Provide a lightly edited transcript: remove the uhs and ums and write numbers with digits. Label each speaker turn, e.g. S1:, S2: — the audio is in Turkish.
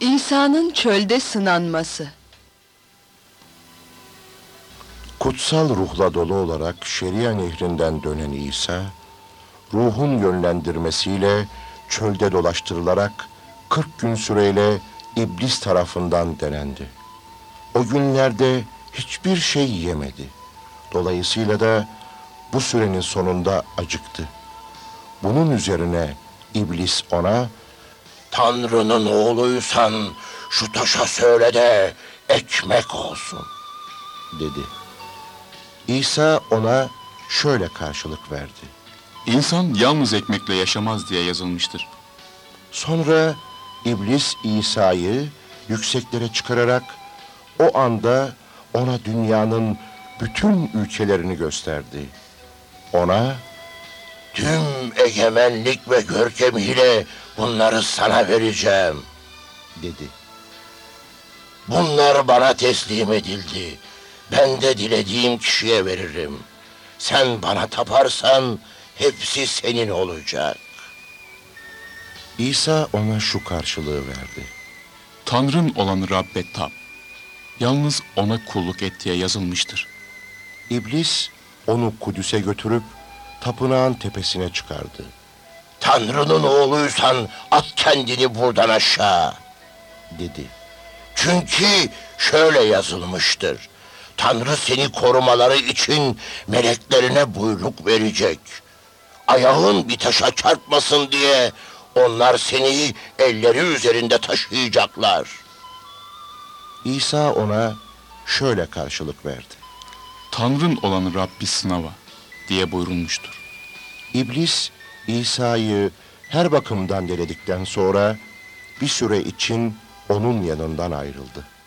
S1: İsa'nın çölde sınanması.
S2: Kutsal ruhla dolu olarak Şeria nehrinden dönen İsa, ruhun yönlendirmesiyle çölde dolaştırılarak 40 gün süreyle iblis tarafından denendi. O günlerde hiçbir şey yemedi. Dolayısıyla da bu sürenin sonunda acıktı. Bunun üzerine iblis ona, "Tanrı'nın oğluysan şu taşa söyle de ekmek olsun," dedi. İsa ona şöyle karşılık verdi.
S3: İnsan yalnız ekmekle yaşamaz diye yazılmıştır.
S2: Sonra iblis İsa'yı yükseklere çıkararak o anda ona dünyanın bütün ülkelerini gösterdi. Ona, "Tüm egemenlik ve görkemiyle bunları sana vereceğim," dedi. "Bunlar bana teslim edildi. Ben de dilediğim kişiye veririm. Sen bana taparsan hepsi senin olacak." İsa ona şu karşılığı verdi.
S3: Tanrın olan Rabbe tap. Yalnız ona kulluk et diye yazılmıştır.
S2: İblis onu Kudüs'e götürüp tapınağın tepesine çıkardı. "Tanrı'nın oğluysan at kendini buradan aşağı," dedi. "Çünkü şöyle yazılmıştır. Tanrı seni korumaları için meleklerine buyruk verecek. Ayağın bir taşa çarpmasın diye onlar seni elleri üzerinde taşıyacaklar." İsa ona şöyle karşılık verdi.
S3: Tanrın olan Rabbi sınava diye buyurulmuştur.
S2: İblis İsa'yı her bakımdan deledikten sonra bir süre için onun yanından ayrıldı.